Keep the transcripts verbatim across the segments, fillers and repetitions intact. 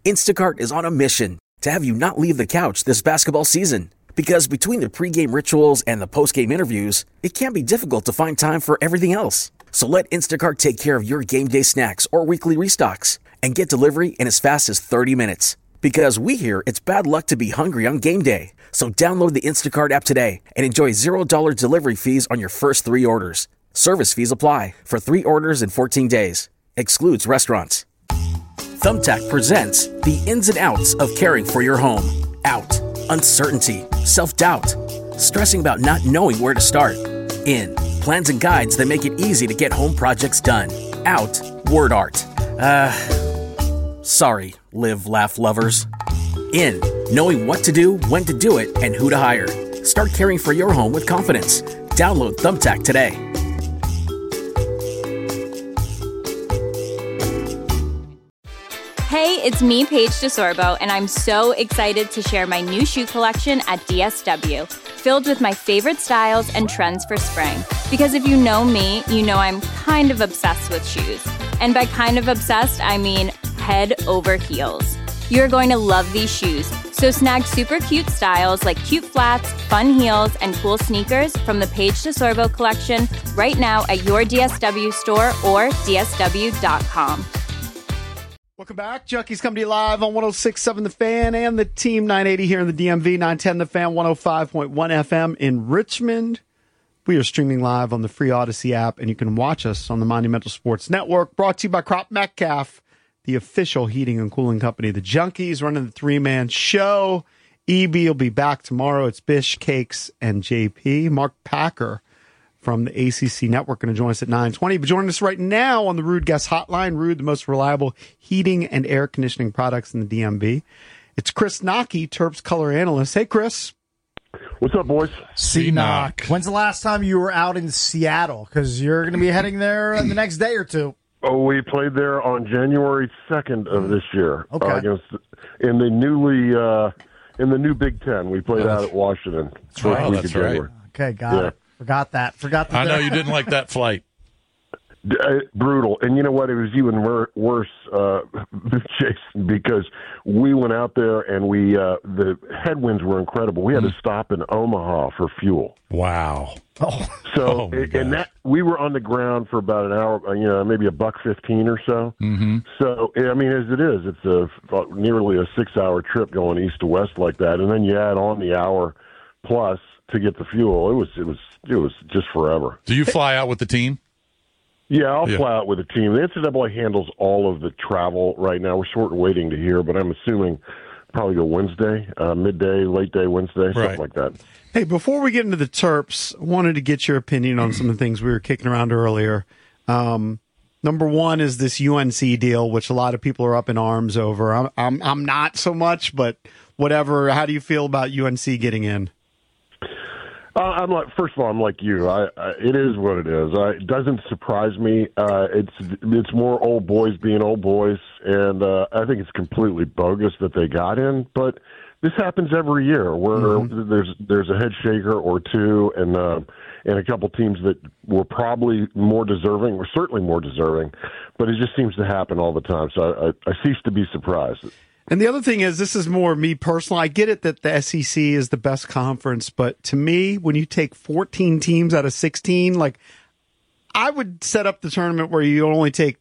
Instacart is on a mission to have you not leave the couch this basketball season. Because between the pregame rituals and the postgame interviews, it can be difficult to find time for everything else. So let Instacart take care of your game day snacks or weekly restocks and get delivery in as fast as thirty minutes. Because we hear it's bad luck to be hungry on game day. So download the Instacart app today and enjoy zero dollars delivery fees on your first three orders. Service fees apply for three orders in fourteen days. Excludes restaurants. Thumbtack presents the ins and outs of caring for your home. Out. Uncertainty. Self-doubt. Stressing about not knowing where to start. In. Plans and guides that make it easy to get home projects done. Out. Word art. Uh... Sorry, live, laugh lovers. In. Knowing what to do, when to do it, and who to hire. Start caring for your home with confidence. Download Thumbtack today. Hey, it's me, Paige DeSorbo, and I'm so excited to share my new shoe collection at D S W, filled with my favorite styles and trends for spring. Because if you know me, you know I'm kind of obsessed with shoes. And by kind of obsessed, I mean head over heels. You're going to love these shoes, so snag super cute styles like cute flats, fun heels, and cool sneakers from the Paige DeSorbo collection right now at your D S W store or D S W dot com. Welcome back. Junkies come to you live on one oh six point seven The Fan and the Team nine eighty here in the D M V, nine ten The Fan, one oh five point one F M in Richmond. We are streaming live on the free Odyssey app, and you can watch us on the Monumental Sports Network, brought to you by Crop Metcalf, the official heating and cooling company of the Junkies, running the three-man show. E B will be back tomorrow. It's Bish, Cakes, and J P. Mark Packer from the A C C Network going to join us at nine twenty. But joining us right now on the Rude Guest Hotline, Rude, the most reliable heating and air conditioning products in the D M V. It's Chris Nockey, Terps color analyst. Hey, Chris. What's up, boys? C-Knock. When's the last time you were out in Seattle? Because you're going to be heading there the next day or two. Oh, we played there on January second of this year. Okay. Uh, against, in the newly, uh, in the new Big Ten. We played out at Washington. First Oh, week that's of January. right. Okay, got Yeah. it. Forgot that. Forgot that. I know you didn't like that flight. Uh, brutal. And you know what? It was even wor- worse, uh, Jason, because we went out there and we uh, the headwinds were incredible. We had to stop in Omaha for fuel. Wow. Oh. So, Oh, my and gosh. that we were on the ground for about an hour, uh, you know, maybe a buck fifteen or so. Mm-hmm. So, I mean, as it is, it's a nearly a six-hour trip going east to west like that, and then you add on the hour plus to get the fuel. It was, it was, it was just forever. Do you fly out with the team? Yeah, I'll Yeah. fly out with the team. The N C double A handles all of the travel right now. We're sort of waiting to hear, but I'm assuming probably go Wednesday, uh, midday, late day Wednesday, something Right. like that. Hey, before we get into the Terps, I wanted to get your opinion on some of the things we were kicking around earlier. Um, number one is this U N C deal, which a lot of people are up in arms over. I'm, I'm, I'm not so much, but whatever. How do you feel about U N C getting in? Uh, I'm like, first of all, I'm like you. I, I it is what it is. I, it doesn't surprise me. Uh, it's it's more old boys being old boys, and uh, I think it's completely bogus that they got in. But this happens every year, where mm-hmm. there's there's a head shaker or two, and uh, and a couple teams that were probably more deserving, or certainly more deserving. But it just seems to happen all the time. So I, I, I cease to be surprised. And the other thing is, this is more me personally. I get it that the S E C is the best conference, but to me, when you take fourteen teams out of sixteen, like I would set up the tournament where you only take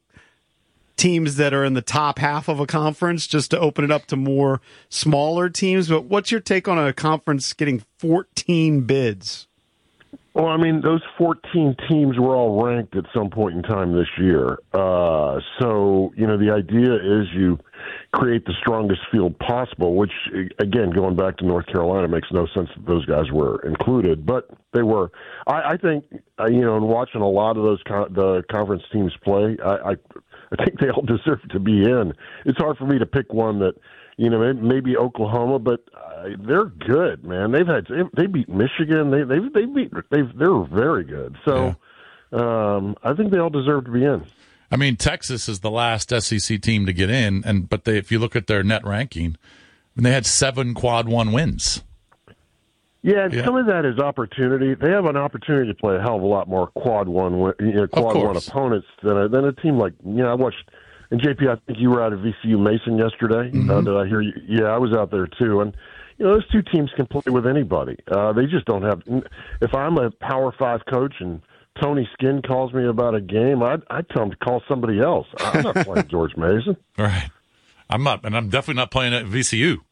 teams that are in the top half of a conference just to open it up to more smaller teams. But what's your take on a conference getting fourteen bids? Well, I mean, those fourteen teams were all ranked at some point in time this year. Uh, so, you know, the idea is you create the strongest field possible, which, again, going back to North Carolina, makes no sense that those guys were included, but they were. I, I think, uh, you know, in watching a lot of those con- the conference teams play, I, I, I think they all deserve to be in. It's hard for me to pick one that, you know, maybe Oklahoma, but uh, they're good, man. They've had they beat Michigan. They they they beat they they're very good. So yeah. um, I think they all deserve to be in. I mean, Texas is the last S E C team to get in, and but they, if you look at their net ranking, they had seven quad one wins. Yeah, and yeah. some of that is opportunity. They have an opportunity to play a hell of a lot more quad one, you know, quad one opponents than a, than a team like you know. I watched And J P, I think you were out at V C U Mason yesterday. Mm-hmm. Uh, did I hear you? Yeah, I was out there too. And you know, those two teams can play with anybody. Uh, they just don't have. If I'm a Power Five coach and Tony Skinn calls me about a game, I'd, I'd tell him to call somebody else. I'm not playing George Mason. All right. I'm not, and I'm definitely not playing at V C U.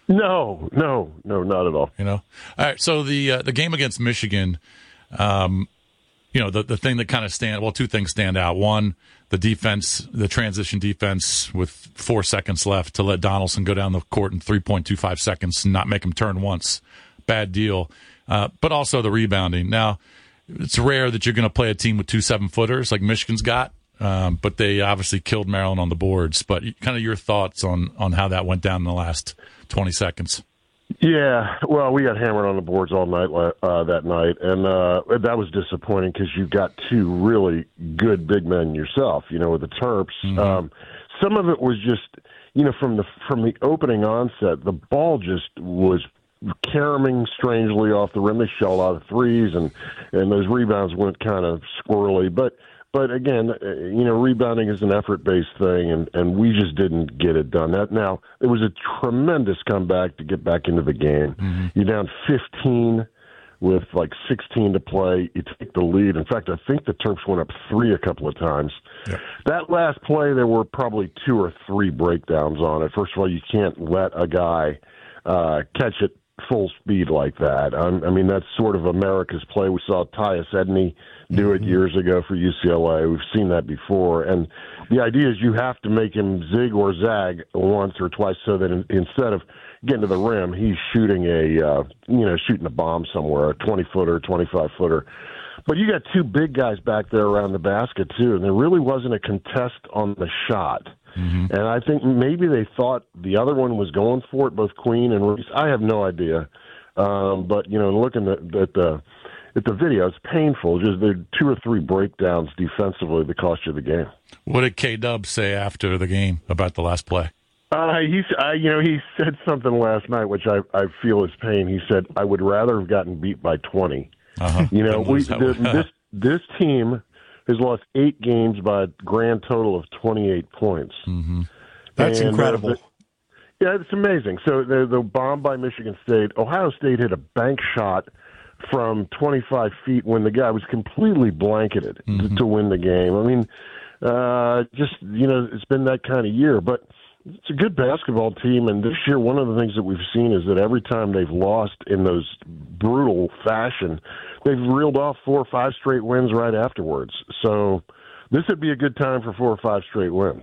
No, no, no, not at all. You know. All right. So the uh, the game against Michigan, um, you know, the the thing that kind of stand well, two things stand out. One, the defense, the transition defense, with four seconds left to let Donaldson go down the court in three point two five seconds and not make him turn once. Bad deal. Uh, but also the rebounding. Now, it's rare that you're going to play a team with two seven footers like Michigan's got. Um, but they obviously killed Maryland on the boards. But kind of your thoughts on, on how that went down in the last twenty seconds. Yeah, well, we got hammered on the boards all night uh, that night, and uh, that was disappointing because you got two really good big men yourself, you know, with the Terps. Mm-hmm. Um, some of it was just, you know, from the from the opening onset, the ball just was caroming strangely off the rim. They shot a lot of threes, and, and those rebounds went kind of squirrely, but But again, you know, rebounding is an effort-based thing, and, and we just didn't get it done. That now it was a tremendous comeback to get back into the game. Mm-hmm. You're down fifteen with like sixteen to play. You take the lead. In fact, I think the Terps went up three a couple of times. Yep. That last play, there were probably two or three breakdowns on it. First of all, you can't let a guy uh, catch it full speed like that. Um, I mean, that's sort of America's play. We saw Tyus Edney do it years ago for U C L A. We've seen that before. And the idea is you have to make him zig or zag once or twice so that in, instead of getting to the rim, he's shooting a, uh, you know, shooting a bomb somewhere, a twenty-footer, twenty-five-footer. But you got two big guys back there around the basket, too, and there really wasn't a contest on the shot. Mm-hmm. And I think maybe they thought the other one was going for it, both Queen and Reese. I have no idea. Um, but, you know, looking at, at the at the video, it's painful. Just there are two or three breakdowns defensively that cost you the game. What did K-Dub say after the game about the last play? Uh, he, uh, you know, he said something last night, which I, I feel is pain. He said, "I would rather have gotten beat by twenty." Uh-huh. You know, we, the, this this team has lost eight games by a grand total of twenty-eight points. Mm-hmm. That's and, incredible. Uh, the, yeah, it's amazing. So the, the bomb by Michigan State, Ohio State hit a bank shot from twenty-five feet when the guy was completely blanketed mm-hmm. to, to win the game. I mean, uh, just, you know, it's been that kind of year. But it's a good basketball team, and this year one of the things that we've seen is that every time they've lost in those brutal fashion, they've reeled off four or five straight wins right afterwards. So this would be a good time for four or five straight wins.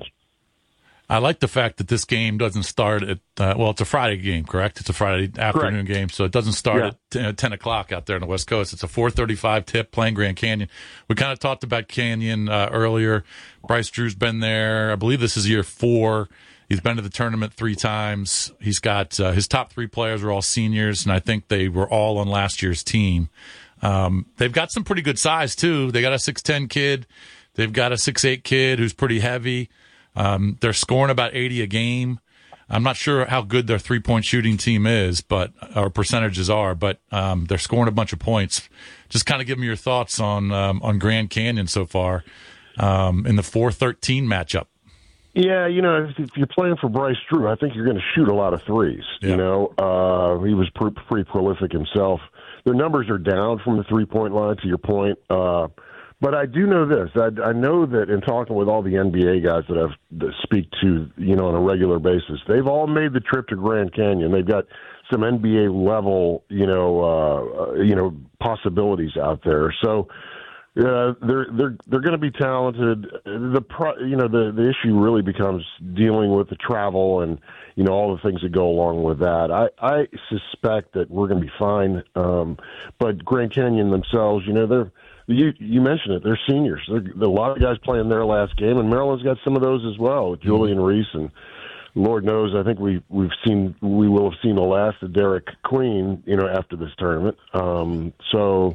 I like the fact that this game doesn't start at, uh, well, it's a Friday game, correct? It's a Friday afternoon correct. game, so it doesn't start yeah. at t- uh, ten o'clock out there on the West Coast. It's a four thirty-five tip playing Grand Canyon. We kind of talked about Canyon uh, earlier. Bryce Drew's been there. I believe this is year four. He's been to the tournament three times. He's got uh, his top three players are all seniors, and I think they were all on last year's team. Um, they've got some pretty good size, too. They got a six ten kid. They've got a six eight kid who's pretty heavy. Um, they're scoring about eighty a game. I'm not sure how good their three-point shooting team is, but or percentages are, but um, they're scoring a bunch of points. Just kind of give me your thoughts on um, on Grand Canyon so far um, in the four thirteen matchup. Yeah, you know, if you're playing for Bryce Drew, I think you're going to shoot a lot of threes. Yeah. You know, uh, he was pretty, pretty prolific himself. Their numbers are down from the three-point line, to your point. Uh, but I do know this. I, I know that in talking with all the N B A guys that I that speak to, you know, on a regular basis, they've all made the trip to Grand Canyon. They've got some N B A level, you know, uh, you know, possibilities out there. So, yeah, they're they're they're going to be talented. The pro, you know the the issue really becomes dealing with the travel and you know all the things that go along with that. I, I suspect that we're going to be fine. Um, but Grand Canyon themselves, you know, they're you you mentioned it. They're seniors. They're, there are a lot of guys playing their last game, and Maryland's got some of those as well. With Julian Reese and Lord knows, I think we we've seen we will have seen the last of Derek Queen, you know, after this tournament. Um, so.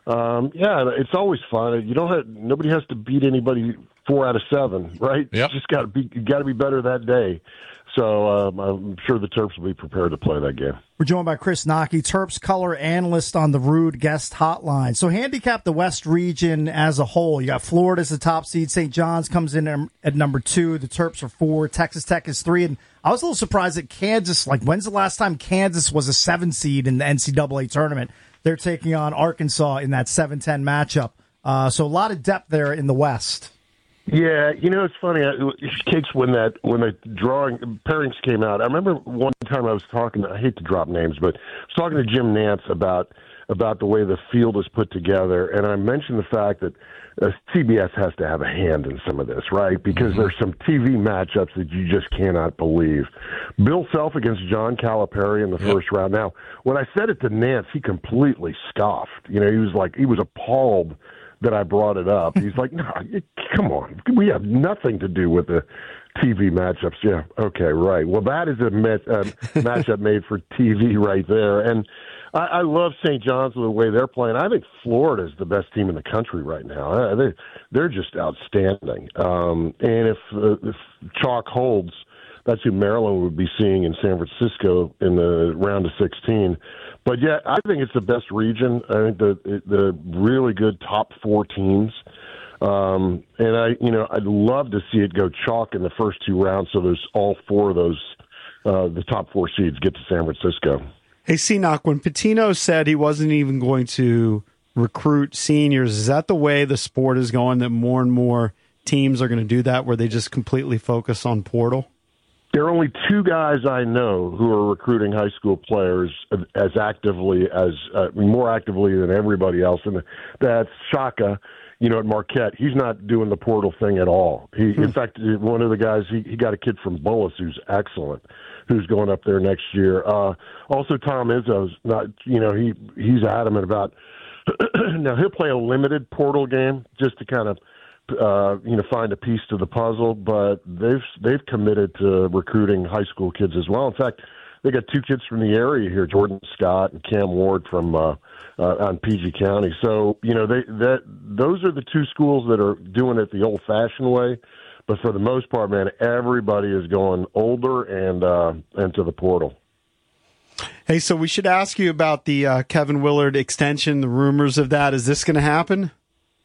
Um, yeah, it's always fun. You don't have nobody has to beat anybody four out of seven, right? Yep. You just got to be got to be better that day. So um, I'm sure the Terps will be prepared to play that game. We're joined by Chris Naki, Terps color analyst on the Rude Guest Hotline. So handicap the West region as a whole. You got Florida as the top seed. Saint John's comes in at number two. The Terps are four. Texas Tech is three. And I was a little surprised that Kansas, like when's the last time Kansas was a seven seed in the N C double A tournament? They're taking on Arkansas in that seven ten matchup. Uh, so a lot of depth there in the West. Yeah, you know, it's funny. Cakes when that when the drawing pairings came out. I remember one time I was talking. I hate to drop names, but I was talking to Jim Nance about about the way the field is put together, and I mentioned the fact that uh, C B S has to have a hand in some of this, right? Because mm-hmm. there's some T V matchups that you just cannot believe. Bill Self against John Calipari in the yep. first round. Now, when I said it to Nance, he completely scoffed. You know, he was like, he was appalled that I brought it up. He's like, no, come on. We have nothing to do with the T V matchups. Yeah, okay, right. Well, that is a met, uh, matchup made for T V right there. And I, I love Saint John's the way they're playing. I think Florida is the best team in the country right now. Uh, they, they're just outstanding. Um, and if, uh, if chalk holds, that's who Maryland would be seeing in San Francisco in the round of sixteen. But, yeah, I think it's the best region. I think the the really good top four teams. Um, and, I, you know, I'd love to see it go chalk in the first two rounds so there's all four of those, uh, the top four seeds get to San Francisco. Hey, C-Knock, when Pitino said he wasn't even going to recruit seniors, is that the way the sport is going, that more and more teams are going to do that, where they just completely focus on portal? There are only two guys I know who are recruiting high school players as actively as uh, more actively than everybody else, and that's Shaka. You know, at Marquette, he's not doing the portal thing at all. He, hmm. in fact, one of the guys he, he got a kid from Bullis who's excellent, who's going up there next year. Uh, also, Tom Izzo's not. You know, he he's adamant about. Now he'll play a limited portal game just to kind of. Uh, you know, find a piece to the puzzle, but they've they've committed to recruiting high school kids as well. In fact, they got two kids from the area here, Jordan Scott and Cam Ward from uh, uh, on P G County. So you know, they that those are the two schools that are doing it the old-fashioned way. But for the most part, man, everybody is going older and uh, and to the portal. Hey, so we should ask you about the uh, Kevin Willard extension. The rumors of that. Is this going to happen?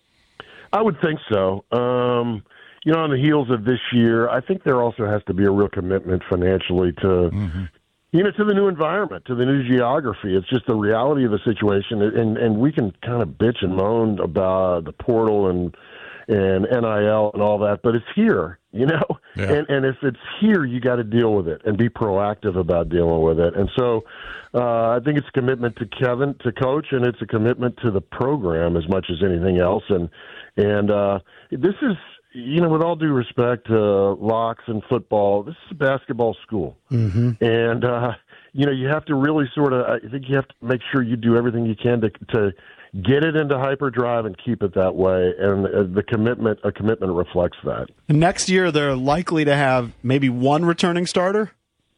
I would think so. Um, you know, on the heels of this year, I think there also has to be a real commitment financially to, mm-hmm. you know, to the new environment, to the new geography. It's just the reality of the situation, and and we can kind of bitch and moan about the portal and and N I L and all that, but it's here, you know. Yeah. And and if it's here, you got to deal with it and be proactive about dealing with it. And so, uh, I think it's a commitment to Kevin, to coach, and it's a commitment to the program as much as anything else. And And uh, this is, you know, with all due respect to locks and football, this is a basketball school. Mm-hmm. And, uh, you know, you have to really sort of, I think you have to make sure you do everything you can to, to get it into hyperdrive and keep it that way. And uh, the commitment, a commitment reflects that. Next year, they're likely to have maybe one returning starter?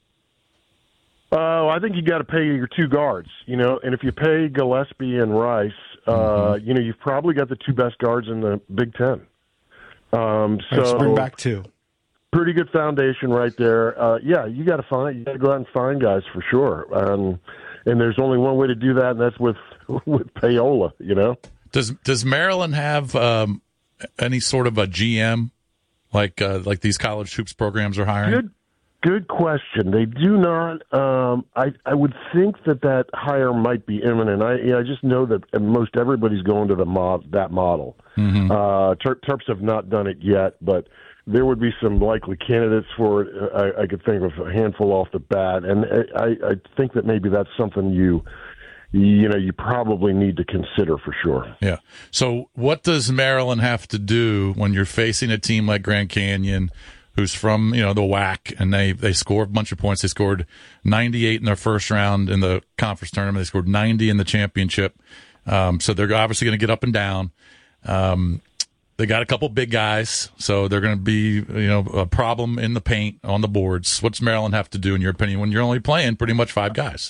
Oh, uh, I think you got to pay your two guards, you know, and if you pay Gillespie and Rice, uh, mm-hmm. you know, you've probably got the two best guards in the Big Ten. Um, so Let's bring back two. Pretty good foundation right there. Uh, yeah, you got to find, you got to go out and find guys for sure. Um, and there's only one way to do that, and that's with with payola. You know. Does Does Maryland have um, any sort of a G M like uh, like these college hoops programs are hiring? Good. Good question. They do not. Um, I I would think that that hire might be imminent. I you know, I just know that most everybody's going to the mod that model. Mm-hmm. Uh, Ter- Terps have not done it yet, but there would be some likely candidates for it. I, I could think of a handful off the bat, and I, I think that maybe that's something you. You know, you probably need to consider for sure. Yeah. So, what does Maryland have to do when you're facing a team like Grand Canyon, who's from, you know, the W A C, and they, they score a bunch of points. They scored ninety-eight in their first round in the conference tournament. They scored ninety in the championship. Um, so they're obviously going to get up and down. Um, they got a couple big guys, so they're going to be, you know, a problem in the paint on the boards. What's Maryland have to do, in your opinion, when you're only playing pretty much five guys?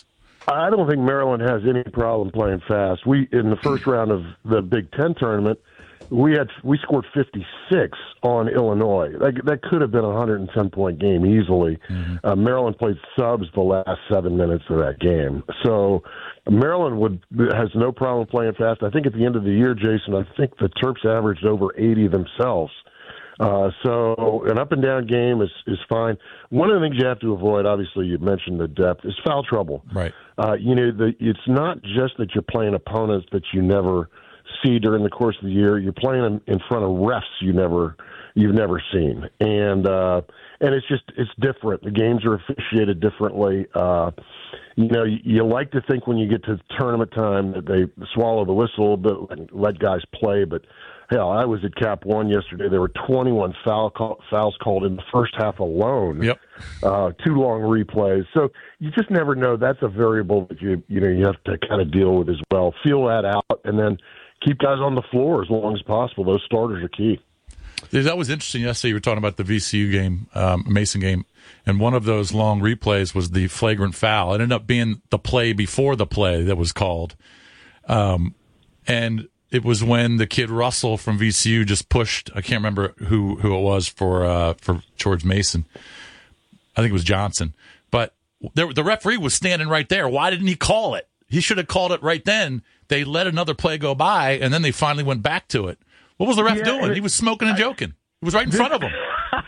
I don't think Maryland has any problem playing fast. We in the first round of the Big Ten tournament, we had we scored fifty-six on Illinois. That, that could have been a one hundred ten point game easily. Mm-hmm. Uh, Maryland played subs the last seven minutes of that game, so Maryland would has no problem playing fast. I think at the end of the year, Jason, I think the Terps averaged over eighty themselves. Uh, so an up and down game is, is fine. One of the things you have to avoid, obviously, you mentioned the depth, is foul trouble. Right. Uh, you know, the, it's not just that you're playing opponents that you never see during the course of the year. You're playing in, in front of refs you never you've never seen, and uh, and it's just it's different. The games are officiated differently. Uh, you know, you, you like to think when you get to tournament time that they swallow the whistle a bit and let guys play, but. Hell, I was at Cap One yesterday. There were twenty-one foul call, fouls called in the first half alone. Yep. Uh, two long replays. So you just never know. That's a variable that you you know you have to kind of deal with as well. Feel that out, and then keep guys on the floor as long as possible. Those starters are key. That was interesting yesterday. You were talking about the V C U game, um, Mason game, and one of those long replays was the flagrant foul. It ended up being the play before the play that was called, um, and. It was when the kid Russell from V C U just pushed. I can't remember who, who it was for uh, for George Mason. I think it was Johnson. But there, the referee was standing right there. Why didn't he call it? He should have called it right then. They let another play go by, and then they finally went back to it. What was the ref yeah, doing? He was smoking and joking. He was right in front of him.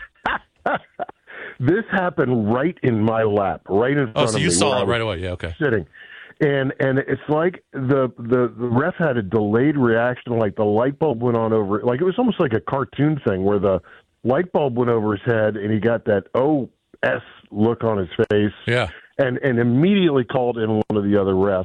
This happened right in my lap, right in front of me. Oh, so you saw it right away. Yeah, okay. Sitting. And and it's like the, the the ref had a delayed reaction, like the light bulb went on over, like it was almost like a cartoon thing where the light bulb went over his head and he got that O S look on his face. Yeah. And and immediately called in one of the other refs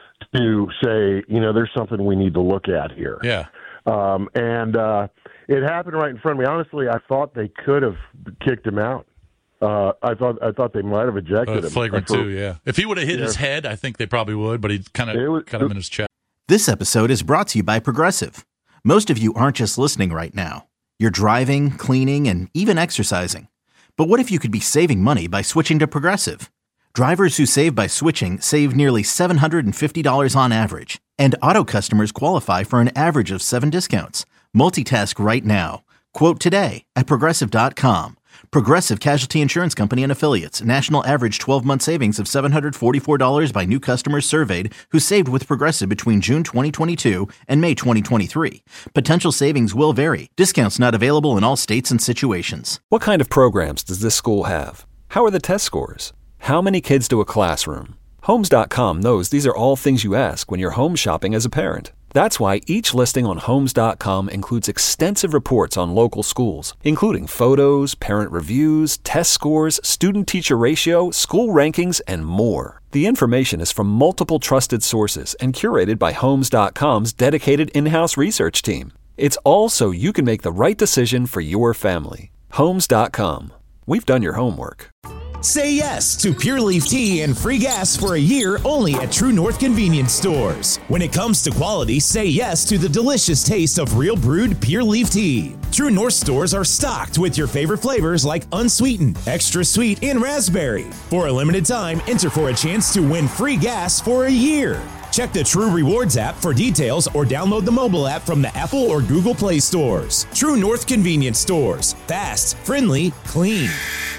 to say, you know, there's something we need to look at here. Yeah. Um, and uh, it happened right in front of me. Honestly, I thought they could have kicked him out. Uh, I thought I thought they might have ejected uh, him. Flagrant for, too, yeah. If he would have hit yeah. his head, I think they probably would, but he kind of cut him in his chest. This episode is brought to you by Progressive. Most of you aren't just listening right now. You're driving, cleaning, and even exercising. But what if you could be saving money by switching to Progressive? Drivers who save by switching save nearly seven hundred fifty dollars on average. And auto customers qualify for an average of seven discounts. Multitask right now. Quote today at Progressive dot com. Progressive Casualty Insurance Company and Affiliates. National average twelve-month savings of seven hundred forty-four dollars by new customers surveyed who saved with Progressive between June twenty twenty-two and May twenty twenty-three. Potential savings will vary. Discounts not available in all states and situations. What kind of programs does this school have? How are the test scores? How many kids do a classroom? Homes dot com knows these are all things you ask when you're home shopping as a parent. That's why each listing on Homes dot com includes extensive reports on local schools, including photos, parent reviews, test scores, student-teacher ratio, school rankings, and more. The information is from multiple trusted sources and curated by Homes dot com's dedicated in-house research team. It's all so you can make the right decision for your family. Homes dot com. We've done your homework. Say yes to Pure Leaf Tea and free gas for a year only at True North Convenience Stores. When it comes to quality, say yes to the delicious taste of real brewed Pure Leaf Tea. True North stores are stocked with your favorite flavors like unsweetened, extra sweet, and raspberry. For a limited time, enter for a chance to win free gas for a year. Check the True Rewards app for details or download the mobile app from the Apple or Google Play stores. True North Convenience Stores. Fast, friendly, clean.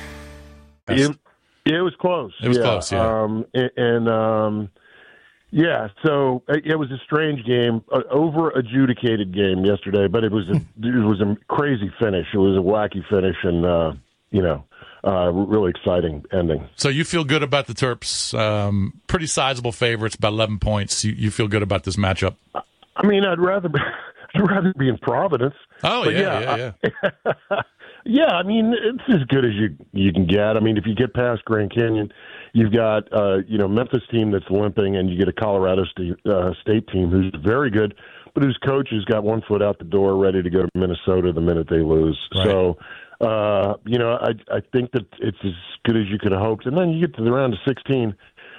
It, it was close. It was yeah. close, yeah. Um, and, and um, yeah, so it, it was a strange game, an over-adjudicated game yesterday, but it was a, it was a crazy finish. It was a wacky finish, and uh, you know, uh, really exciting ending. So you feel good about the Terps? Um, pretty sizable favorites, about eleven points. You, you feel good about this matchup? I mean, I'd rather be, I'd rather be in Providence. Oh yeah, yeah, yeah. yeah. I, Yeah, I mean, it's as good as you you can get. I mean, if you get past Grand Canyon, you've got, uh, you know, Memphis team that's limping, and you get a Colorado State, uh, State team who's very good, but whose coach has got one foot out the door ready to go to Minnesota the minute they lose. Right. So, uh, you know, I I think that it's as good as you could have hoped. And then you get to the round of sixteen,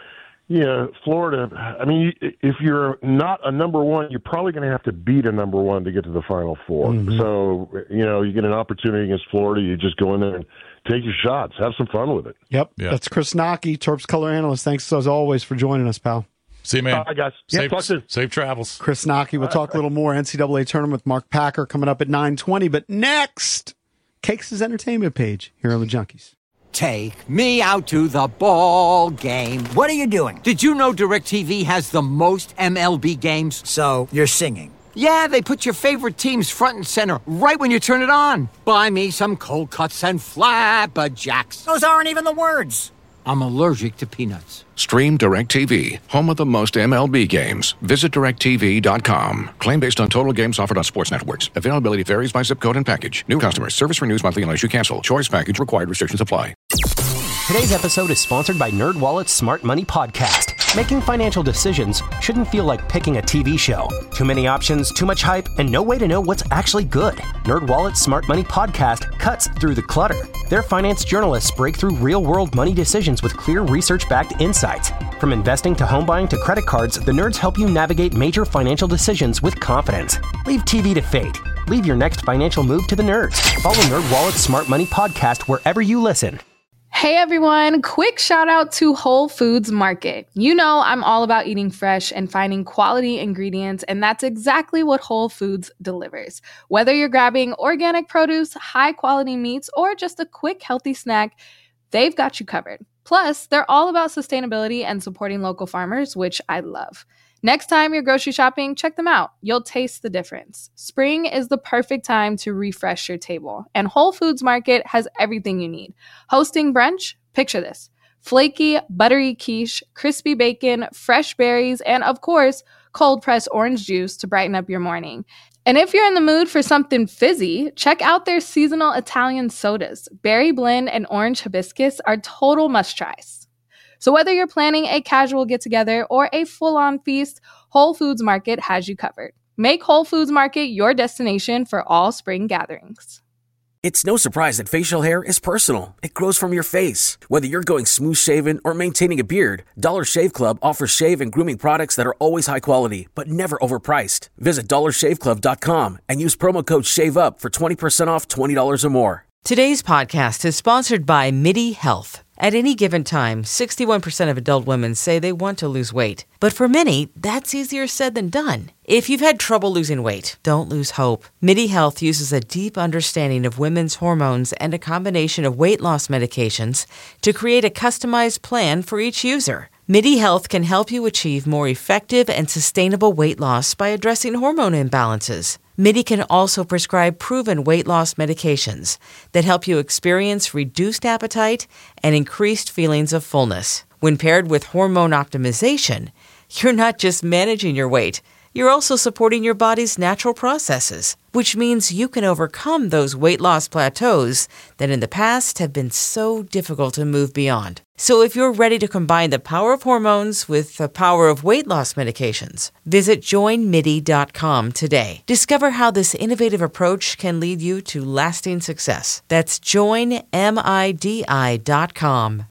Yeah, Florida. I mean, if you're not a number one, you're probably going to have to beat a number one to get to the Final Four. Mm-hmm. So, you know, you get an opportunity against Florida, you just go in there and take your shots. Have some fun with it. Yep. Yeah. That's Chris Nockey, Terps color analyst. Thanks, as always, for joining us, pal. See you, man. All right, guys. Safe, Yep, safe travels. Chris Nockey. We'll talk a little more N C double A tournament with Mark Packer coming up at nine twenty. But next, Cakes' entertainment page here on the Junkies. Take me out to the ball game. What are you doing? Did you know DirecTV has the most M L B games? So, you're singing. Yeah, they put your favorite teams front and center right when you turn it on. Buy me some cold cuts and flapjacks. Those aren't even the words. I'm allergic to peanuts. Stream DirecTV, home of the most M L B games. Visit direct T V dot com. Claim based on total games offered on sports networks. Availability varies by zip code and package. New customers. Service renews monthly unless you cancel. Choice package required. Restrictions apply. Today's episode is sponsored by NerdWallet's Smart Money Podcast. Making financial decisions shouldn't feel like picking a T V show. Too many options, too much hype, and no way to know what's actually good. NerdWallet's Smart Money Podcast cuts through the clutter. Their finance journalists break through real-world money decisions with clear research-backed insights. From investing to home buying to credit cards, the nerds help you navigate major financial decisions with confidence. Leave T V to fate. Leave your next financial move to the nerds. Follow NerdWallet's Smart Money Podcast wherever you listen. Hey everyone, quick shout out to Whole Foods Market. You know I'm all about eating fresh and finding quality ingredients, and that's exactly what Whole Foods delivers. Whether you're grabbing organic produce, high quality meats, or just a quick healthy snack, they've got you covered. Plus, they're all about sustainability and supporting local farmers, which I love. Next time you're grocery shopping, check them out. You'll taste the difference. Spring is the perfect time to refresh your table, and Whole Foods Market has everything you need. Hosting brunch? Picture this. Flaky, buttery quiche, crispy bacon, fresh berries, and of course, cold-pressed orange juice to brighten up your morning. And if you're in the mood for something fizzy, check out their seasonal Italian sodas. Berry blend and orange hibiscus are total must-tries. So whether you're planning a casual get-together or a full-on feast, Whole Foods Market has you covered. Make Whole Foods Market your destination for all spring gatherings. It's no surprise that facial hair is personal. It grows from your face. Whether you're going smooth-shaven or maintaining a beard, Dollar Shave Club offers shave and grooming products that are always high quality, but never overpriced. Visit dollar shave club dot com and use promo code SHAVEUP for twenty percent off twenty dollars or more. Today's podcast is sponsored by MIDI Health. At any given time, sixty-one percent of adult women say they want to lose weight. But for many, that's easier said than done. If you've had trouble losing weight, don't lose hope. MIDI Health uses a deep understanding of women's hormones and a combination of weight loss medications to create a customized plan for each user. MIDI Health can help you achieve more effective and sustainable weight loss by addressing hormone imbalances. MIDI can also prescribe proven weight loss medications that help you experience reduced appetite and increased feelings of fullness. When paired with hormone optimization, you're not just managing your weight, you're also supporting your body's natural processes, which means you can overcome those weight loss plateaus that in the past have been so difficult to move beyond. So if you're ready to combine the power of hormones with the power of weight loss medications, visit join midi dot com today. Discover how this innovative approach can lead you to lasting success. That's join midi dot com.